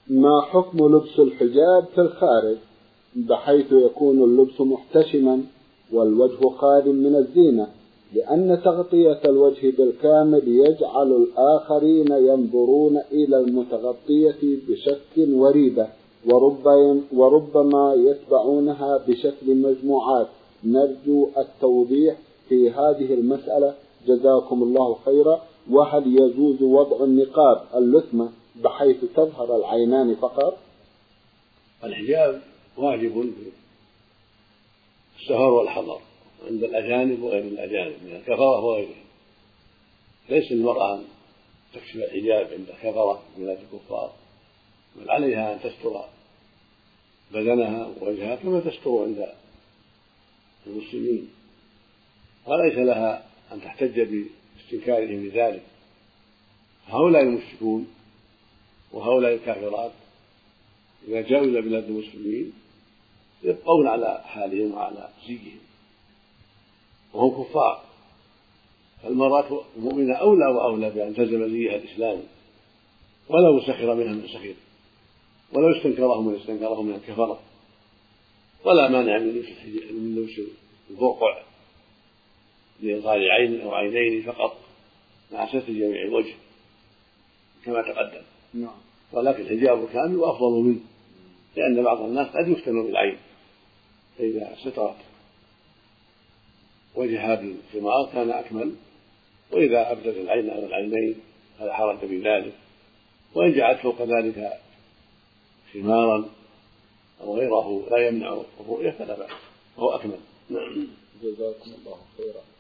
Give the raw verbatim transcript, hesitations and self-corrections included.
ما حكم لبس الحجاب في الخارج بحيث يكون اللبس محتشما والوجه خال من الزينة، لأن تغطية الوجه بالكامل يجعل الآخرين ينظرون إلى المتغطية بشك وريبة، وربما يتبعونها بشكل مجموعات. نرجو التوضيح في هذه المسألة جزاكم الله خيرا. وهل يجوز وضع النقاب اللثمة بحيث تظهر العينان فقط؟ الحجاب واجب في السفر والحضر عند الأجانب وغير الأجانب من الكفرة وغيرهم. ليس المرأة أن تكشف الحجاب عند الكفرة من بلاد الكفار، بل عليها أن تستر بدنها ووجهها كما تستر عند المسلمين، وليس لها أن تحتج باستنكارهم لذلك. هؤلاء المشركون وهؤلاء الكافرات إذا جاءوا إلى بلاد المسلمين يبقون على حالهم وعلى زيهم وهم كفار، فالمرأة المؤمنة أولى وأولى بأن تلزم زيها الإسلامي ولو سخر منها من سخير، ولو استنكرهم من استنكرهم من الكفرة. ولا مانع من لبس البرقع لإظهار عين أو عينين فقط مع ستر جميع الوجه كما تقدم، ولكن الحجاب كامل وأفضل منه، لأن بعض الناس قد يفتن بالعين، فإذا سترت وجهها بالخمار كان أكمل، وإذا أبدت العين أو العينين فلا حرج بذلك، وإن جعلت فوق ذلك خمارا أو غيره لا يمنع الرؤية فلا بأس، وهو أكمل. جزاكم الله خيرا.